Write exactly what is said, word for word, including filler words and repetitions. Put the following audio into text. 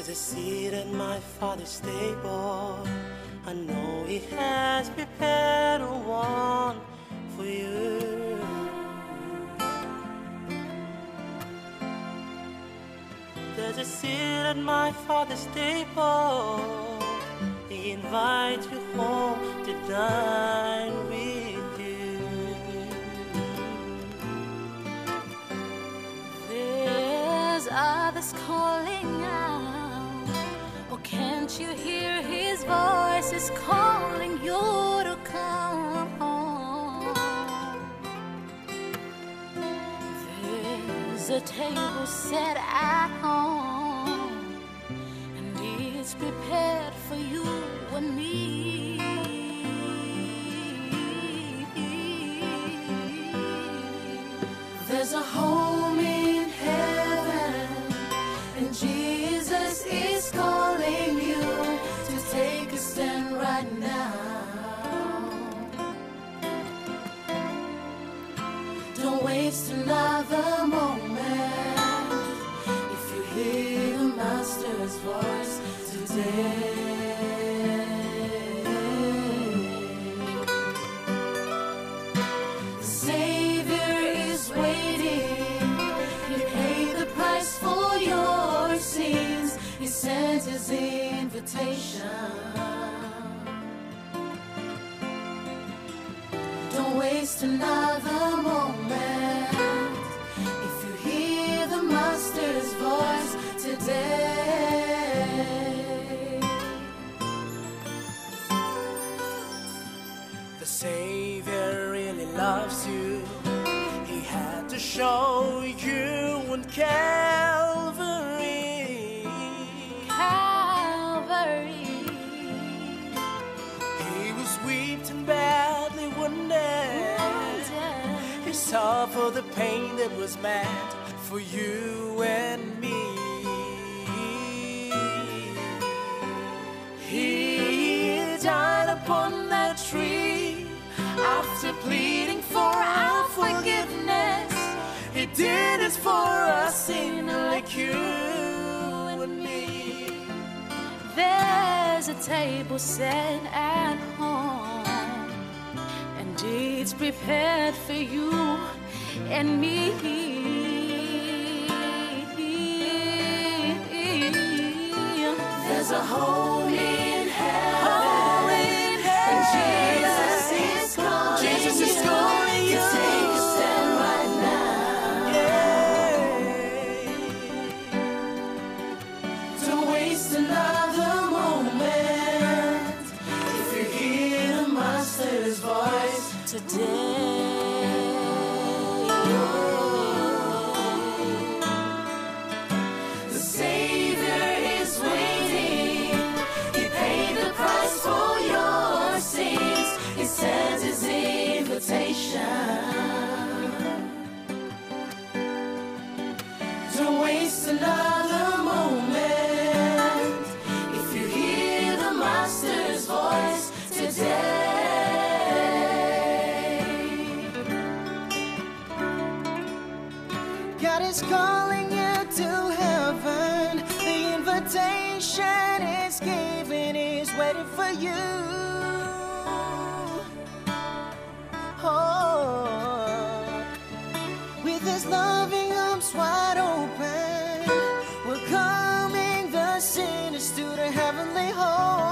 There's a seat at my Father's table. I know He has prepared a one for you. There's a seat at my Father's table. He invites you home to dine with you. There's others calling out. Oh, can't you hear His voice is calling you to come home? There's a table set at home, and it's prepared for you and me. There's a home in heaven, and Jesus is calling you to take a stand right now. Don't waste another moment. If you hear the Master's voice today, the Savior is waiting. He paid the price for your sins. He sent His invitation. Don't waste another moment. If you hear the Master's voice today. The Savior really loves you. He had to show you on Calvary. Calvary. He was weeped and badly wounded. He suffered the pain that was meant for you and me. He died upon that tree after pleading for our forgiveness. He did it for a sinner like you and me. There's a table set at home, and it's prepared for you and me. There's a home in heaven, Home in and heaven. Jesus is calling Jesus is you calling to you. take a stand right now. Yeah. Don't waste another moment. If you hear the Master's voice today. The Savior is waiting. He paid the price for your sins. He sends His invitation. Don't waste another moment. If you hear the Master's voice today. God is calling you to heaven. The invitation is given, He's waiting for you. Oh, with His loving arms wide open, welcoming the sinners to the heavenly home.